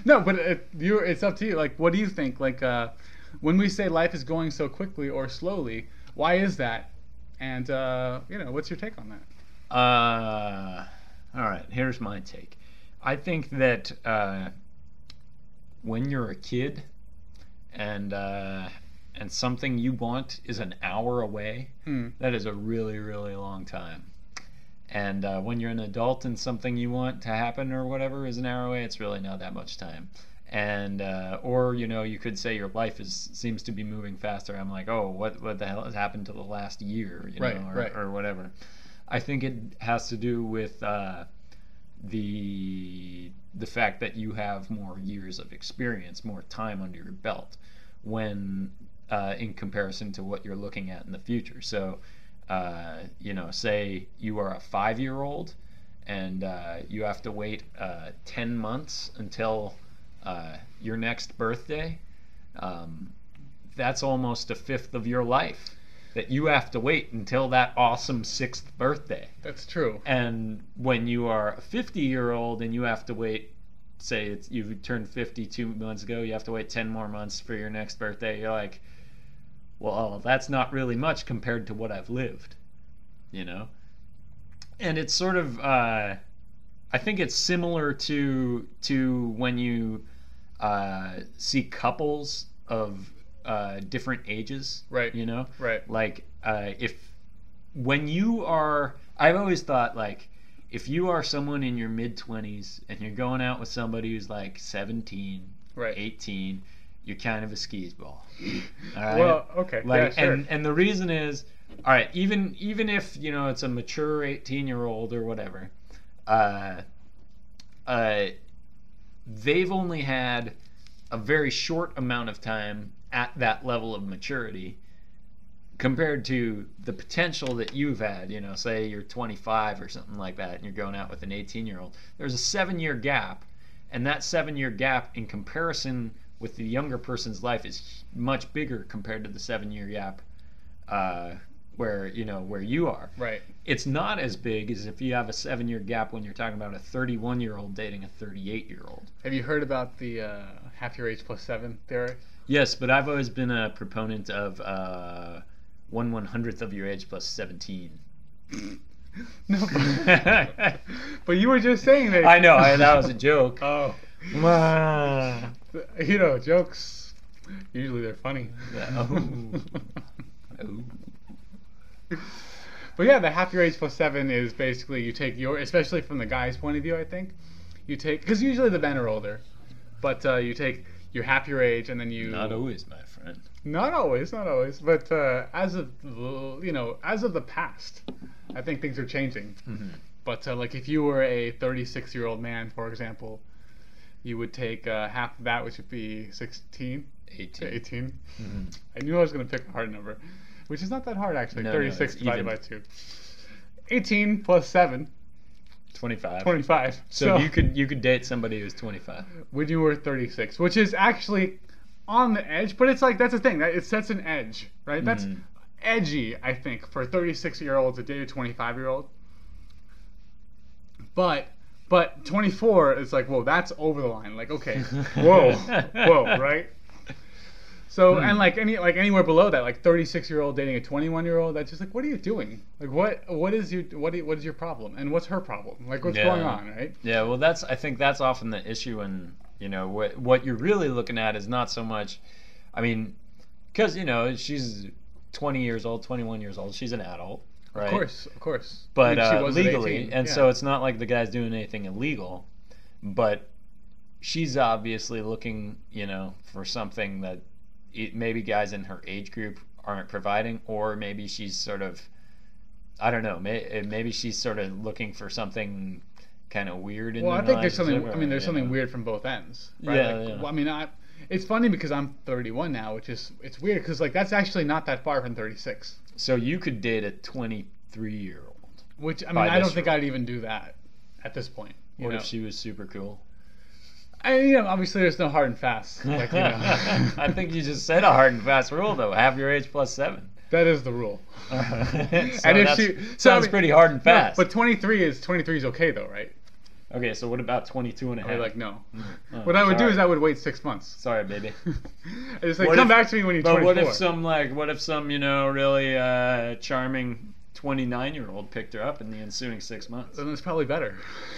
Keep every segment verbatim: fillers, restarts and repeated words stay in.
No, but it, you it's up to you. Like, what do you think? Like, uh, when we say life is going so quickly or slowly, why is that? And uh, you know, what's your take on that? Uh, all right. Here's my take. I think that uh, when you're a kid, and uh, and something you want is an hour away, Hmm. that is a really, really long time. And uh, when you're an adult and something you want to happen or whatever is an hour away, it's really not that much time. And uh, or you know, you could say your life is seems to be moving faster. I'm like, oh, what what the hell has happened to the last year, you know, Right, or, right. or whatever. I think it has to do with uh, the the fact that you have more years of experience, more time under your belt, when uh, in comparison to what you're looking at in the future. So. Uh, you know, say you are a five-year-old and uh, you have to wait uh, ten months until uh, your next birthday. Um, that's almost a fifth of your life that you have to wait until that awesome sixth birthday. That's true. And when you are a fifty-year-old and you have to wait, say it's, you turned fifty two months ago, you have to wait ten more months for your next birthday, you're like, well, that's not really much compared to what I've lived, you know? And it's sort of, uh, I think it's similar to to when you uh, see couples of uh, different ages, Right. you know? Right. Like, uh, if, when you are, I've always thought, like, if you are someone in your mid-twenties and you're going out with somebody who's like seventeen, Right. eighteen, you're kind of a skis ball. All right? Well, okay. Like, yeah, sure. and and the reason is, all right, even even if you know it's a mature eighteen year old or whatever, uh, uh, they've only had a very short amount of time at that level of maturity compared to the potential that you've had. You know, say you're twenty-five or something like that, and you're going out with an eighteen year old. There's a seven year gap, and that seven year gap in comparison with the younger person's life is much bigger compared to the seven year gap uh, where you know where you are. Right. It's not as big as if you have a seven year gap when you're talking about a thirty-one year old dating a thirty-eight year old. Have you heard about the uh, half your age plus seven theory? Yes, but I've always been a proponent of uh, one one hundredth of your age plus seventeen. No. But you were just saying that. I know, I, that was a joke. Oh. Ah. You know, jokes, usually they're funny. Oh. Oh. But yeah, the half your age plus seven is basically you take your, especially from the guy's point of view, I think. You take, because usually the men are older, but uh, you take your half your age and then you. Not always, my friend. Not always, not always, but uh, as of the- you know, as of the past, I think things are changing. Mm-hmm. But uh, like if you were a thirty-six year old man, for example, you would take uh, half of that, which would be sixteen. eighteen. eighteen. Mm-hmm. I knew I was going to pick a hard number, which is not that hard actually. No, no, thirty-six it's divided even. by two. eighteen plus seven, twenty-five. twenty-five. So, you could you could date somebody who's twenty-five. when you were thirty-six, which is actually on the edge, but it's like, that's the thing, that it sets an edge, right? That's Mhm. edgy, I think, for a thirty-six year old to date a twenty-five year old. But but twenty-four is like, whoa, that's over the line. Like, okay, whoa, whoa, right? So Hmm. and like any like anywhere below that, like thirty-six year old dating a twenty-one year old, that's just like, what are you do Like, what what is your what is, what is your problem, and what's her problem? Like, what's Yeah. going on, right? Yeah, well, that's I think that's often the issue, and you know what what you're really looking at is not so much, I mean, because you know she's twenty years old, twenty-one years old, she's an adult, right? Of course, of course. But I mean, she uh, was at legally, eighteen, and yeah. so it's not like the guy's doing anything illegal, but she's obviously looking, you know, for something that it, maybe guys in her age group aren't providing, or maybe she's sort of, I don't know, may, maybe she's sort of looking for something kind of weird in Well, their I think there's lives, something. or, I mean, there's you something know. weird from both ends, right? Yeah, like, yeah. well, I mean, I, it's funny because I'm thirty-one now, which is it's weird because like that's actually not that far from thirty-six. So you could date a twenty-three year old. Which I mean, By I don't this think rule. I'd even do that at this point. You What know? if she was super cool? I, you know, obviously there's no hard and fast. Like, you know, I think you just said a hard and fast rule, though. Have your age plus seven. that is the rule. so And if that's, she- so, sounds I mean- pretty hard and No, fast. but twenty-three is twenty-three is okay though, right? Okay, so what about twenty-two and a half? I'd be like, no. Oh, What I would do sorry. is I would wait six months. Sorry, baby. I just like, What come if- back to me when you're But twenty-four. what if some like what if some you know really uh, charming twenty-nine year old picked her up in the ensuing six months? Then it's probably better.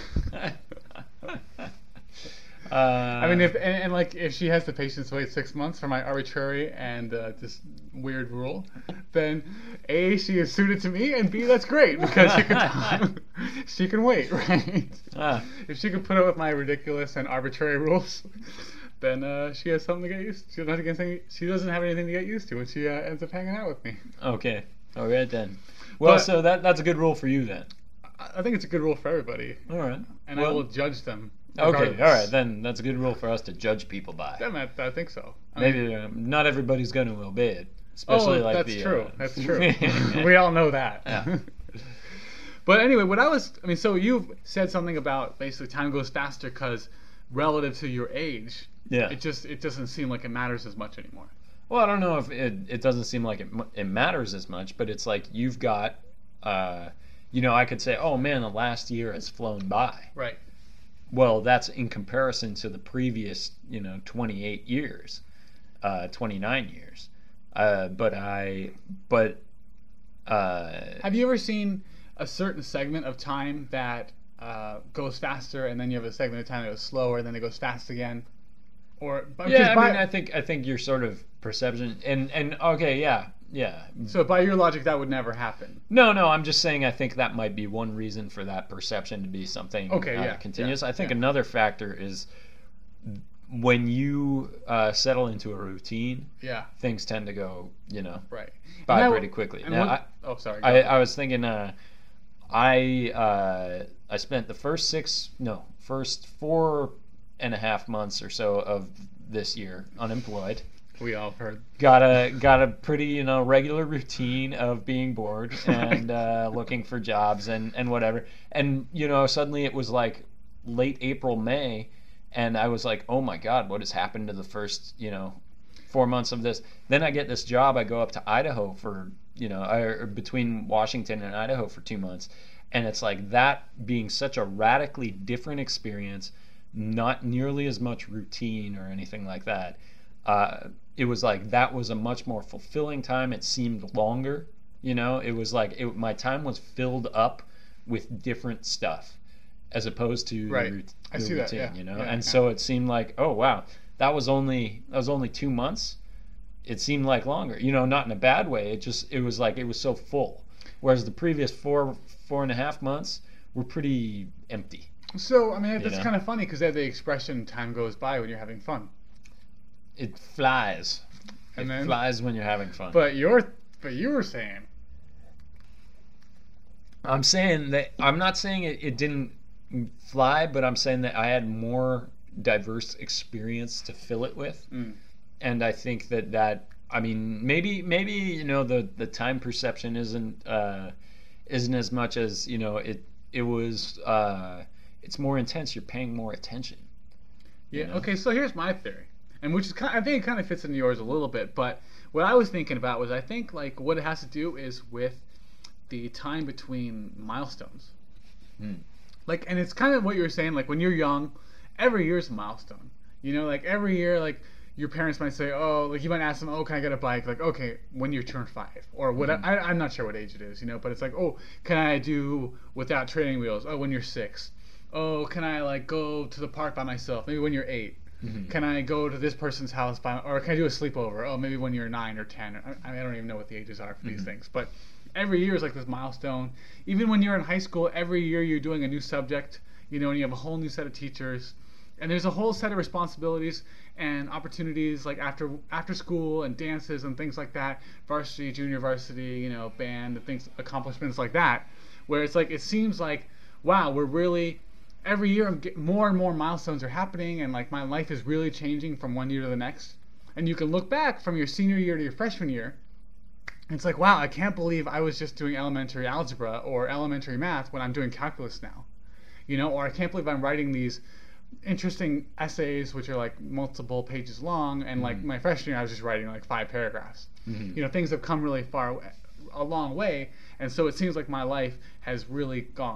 uh, I mean, if and, and like if she has the patience to wait six months for my arbitrary and uh, just weird rule, then A, she is suited to me, and B, that's great because she can she can wait, right? Ah. If she can put up with my ridiculous and arbitrary rules, then uh, she has something to get used. She doesn't have, to get anything, she doesn't have anything to get used to when she uh, ends up hanging out with me. Okay, all right then. Well, But- so that that's a good rule for you then. I I think it's a good rule for everybody, All right. and I Well, will judge them. Okay, regardless. all right then. That's a good rule for us to judge people by. Damn it, I think so. I mean, Maybe um, not everybody's going to obey it, especially oh, like that's the. true. uh, That's true. We all know that. Yeah. But anyway, what I was, I mean, so you've said something about basically time goes faster because relative to your age, Yeah. it just it doesn't seem like it matters as much anymore. Well, I don't know if it, it doesn't seem like it, mu- it matters as much, but it's like you've got, uh, you know, I could say, oh man, the last year has flown by. Right. Well, that's in comparison to the previous, you know, twenty-eight years, uh, twenty-nine years. Uh, but I, but, uh, Have you ever seen a certain segment of time that uh, goes faster, and then you have a segment of time that goes slower, and then it goes fast again? Or because yeah, I by- mean, I think I think your sort of perception and and okay, yeah, yeah. so by your logic, that would never happen. No, no, I'm just saying I think that might be one reason for that perception to be something Okay, uh, yeah, continuous. yeah, I think yeah. another factor is when you uh, settle into a routine, Yeah. things tend to go, you know, Right. by And I- pretty quickly. and Now, what- I, oh, sorry. go I, ahead. I was thinking, uh, I uh, I spent the first six, no, first four and a half months or so of this year unemployed. we all heard. Got a got a pretty you know regular routine of being bored and uh, looking for jobs and and whatever. And you know suddenly it was like late April, May, and I was like, oh my God, what has happened to the first you know four months of this? Then I get this job. I go up to Idaho for you know or between Washington and Idaho for two months, and it's like that being such a radically different experience, not nearly as much routine or anything like that. Uh, it was like that was a much more fulfilling time. It seemed longer, you know. It was like it, my time was filled up with different stuff, as opposed to Right. the, rut- I the see that, routine, yeah. you know. Yeah, and yeah. so it seemed like, oh wow, that was only that was only two months. It seemed like longer, you know, not in a bad way. It just it was like it was so full, whereas the previous four four and a half months were pretty empty. So, I mean, that's know? kind of funny because they have the expression "time goes by when you're having fun." It flies. And it then- flies when you're having fun. But you're, but you were saying, I'm saying that I'm not saying it, it didn't fly, but I'm saying that I had more diverse experience to fill it with, Mm. and I think that that I mean maybe maybe you know the the time perception isn't uh, isn't as much as you know it it was uh, it's more intense. You're paying more attention. yeah. know? Okay, so here's my theory, and which is kind, I think it kind of fits into yours a little bit. But what I was thinking about was I think like what it has to do is with the time between milestones. Hmm. Like, and it's kind of what you were saying. Like when you're young, every year's a milestone. You know, like every year, like your parents might say, "Oh, like you might ask them, oh, can I get a bike?" Like, okay, when you turn five, or what? Mhm. I, I'm not sure what age it is, you know, but it's like, oh, can I do without training wheels? Oh, when you're six. Oh, can I like go to the park by myself? Maybe when you're eight. Mhm. Can I go to this person's house by, or can I do a sleepover? Oh, maybe when you're nine or ten. Or, I, I don't even know what the ages are for these Mhm. things, but every year is like this milestone. Even when you're in high school, every year you're doing a new subject, you know, and you have a whole new set of teachers, and there's a whole set of responsibilities and opportunities like after after school and dances and things like that, varsity, junior varsity, you know, band and things, accomplishments like that, where it's like it seems like, wow, we're really every year I'm get, more and more milestones are happening, and like my life is really changing from one year to the next. And you can look back from your senior year to your freshman year. It's like, wow, I can't believe I was just doing elementary algebra or elementary math when I'm doing calculus now. You know, or I can't believe I'm writing these interesting essays which are like multiple pages long, and like Mhm. my freshman year I was just writing like five paragraphs. Mhm. You know, things have come really far, a long way, and so it seems like my life has really gone,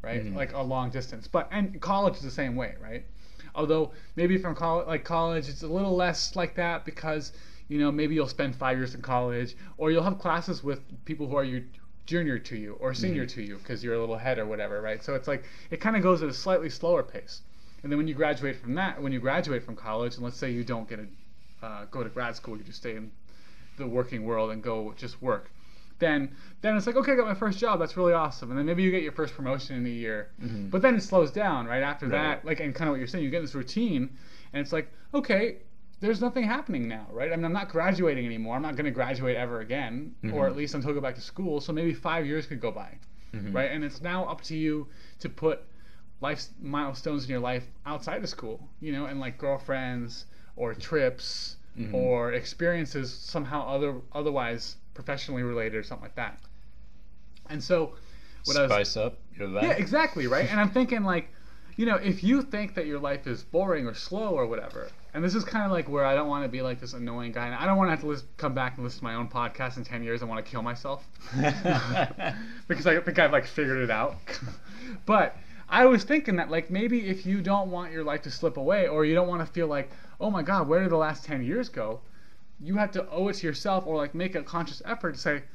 right? Mhm. Like a long distance. But and college is the same way, right? Although maybe from college, like college, it's a little less like that because you know maybe you'll spend five years in college, or you'll have classes with people who are your junior to you or senior Mhm. to you because you're a little ahead or whatever, right? So it's like it kind of goes at a slightly slower pace. And then when you graduate from that, when you graduate from college, and let's say you don't get a uh, go to grad school, you just stay in the working world and go just work. Then, then it's like, okay, I got my first job. That's really awesome. And then maybe you get your first promotion in a year. Mhm. But then it slows down right after Right. that. Like, and kind of what you're saying, you get in this routine, and it's like, okay, there's nothing happening now, right? I mean, I'm not graduating anymore. I'm not going to graduate ever again, Mhm. or at least until I go back to school. So maybe five years could go by, Mhm. right? And it's now up to you to put life milestones in your life outside of school, you know, and like girlfriends or trips Mhm. or experiences somehow other otherwise professionally related or something like that. And so what I was Spice up your life. yeah, exactly, right? And I'm thinking like, you know, if you think that your life is boring or slow or whatever, and this is kind of like where I don't want to be like this annoying guy, and I don't want to have to listen, come back and listen to my own podcast in ten years and want to kill myself because I think I've like figured it out. But I was thinking that like maybe if you don't want your life to slip away, or you don't want to feel like, oh my God, where did the last ten years go? You have to owe it to yourself, or like make a conscious effort to say,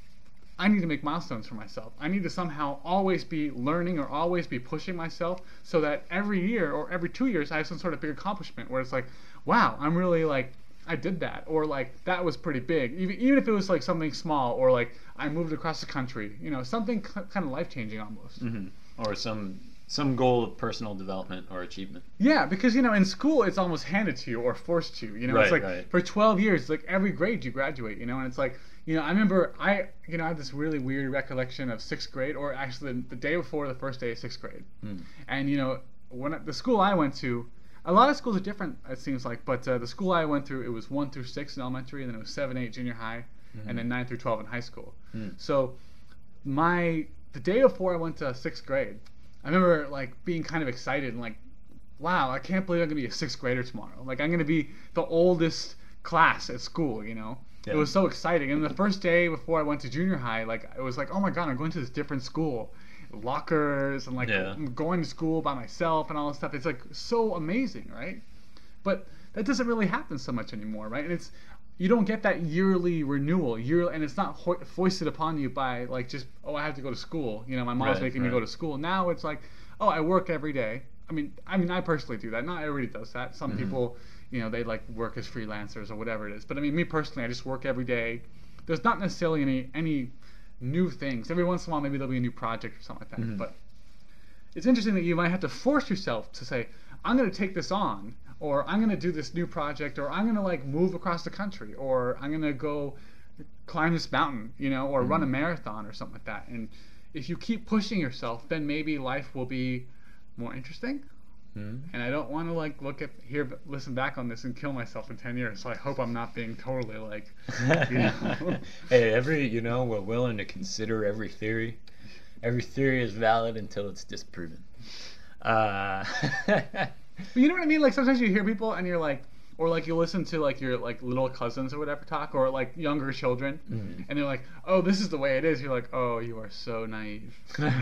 I need to make milestones for myself. I need to somehow always be learning or always be pushing myself so that every year or every two years I have some sort of big accomplishment where it's like, wow, I'm really like, I did that. Or like, that was pretty big. Even, even if it was like something small, or like I moved across the country, you know, something c- kind of life-changing almost. Mhm. Or some some goal of personal development or achievement. Yeah, because you know, in school it's almost handed to you or forced to you. You know, it's Right, like right. for twelve years, like every grade you graduate. You know, and it's like, you know, I remember I, you know, I have this really weird recollection of sixth grade, or actually the, the day before the first day of sixth grade. Mm. And you know, when I- the school I went to, a lot of schools are different, it seems like. But uh, the school I went through, it was one through six in elementary, and then it was seven, eight junior high, Mhm. and then nine through twelve in high school. Mm. So my the day before I went to sixth grade, I remember like being kind of excited and like, wow, I can't believe I'm gonna be a sixth grader tomorrow. Like I'm gonna be the oldest class at school, you know. Yeah. It was so exciting. And the first day before I went to junior high, like it was like, oh my God, I'm going to this different school, lockers and like Yeah. I'm going to school by myself and all this stuff. It's like so amazing, right? But that doesn't really happen so much anymore, right? And it's you don't get that yearly renewal, year, and it's not ho- foisted upon you by like just oh I have to go to school. You know, my mom's Right, making me right. go to school. Now it's like oh I work every day. I mean, I mean I personally do that. Not everybody does that. Some Mhm. people, you know, they like work as freelancers or whatever it is. But I mean, me personally, I just work every day. There's not necessarily any any new things. Every once in a while, maybe there'll be a new project or something like that. Mhm. But it's interesting that you might have to force yourself to say, I'm going to take this on, or I'm going to do this new project, or I'm going to like move across the country, or I'm going to go climb this mountain, you know, or run a Mhm. marathon or something like that. And if you keep pushing yourself, then maybe life will be more interesting. Mhm. And I don't want to like look at hear listen back on this and kill myself in ten years. So I hope I'm not being totally like, you know. Hey, every you know, we're willing to consider every theory. Every theory is valid until it's disproven. Uh, But you know what I mean? Like sometimes you hear people and you're like, or like you listen to like your like little cousins or whatever talk, or like younger children, Mhm. and they're like, oh, this is the way it is. You're like, oh, you are so naive.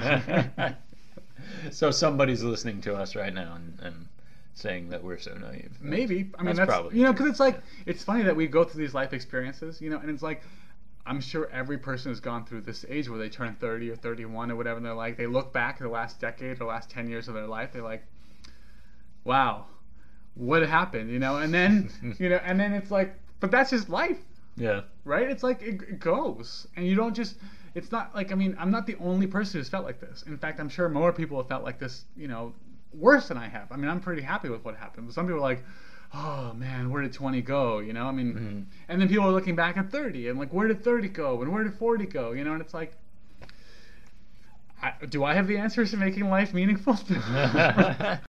So somebody's listening to us right now and, and saying that we're so naive. Maybe. I mean, That's that's, probably you know, true. because it's like it's funny that we go through these life experiences, you know, and it's like I'm sure every person has gone through this age where they turn thirty or thirty-one or whatever, and they're like, they look back at the last decade or last ten years of their life, they're like, wow, what happened, you know? And then, you know, and then it's like, but that's just life, Yeah. right? It's like it, it goes, and you don't just. It's not like I mean I'm not the only person who's felt like this. In fact, I'm sure more people have felt like this, you know, worse than I have. I mean, I'm pretty happy with what happened. But some people are like, oh man, where did twenty go? You know, I mean, Mhm. and then people are looking back at thirty and like, where did thirty go? And where did forty go? You know, and it's like, I, do I have the answers to making life meaningful?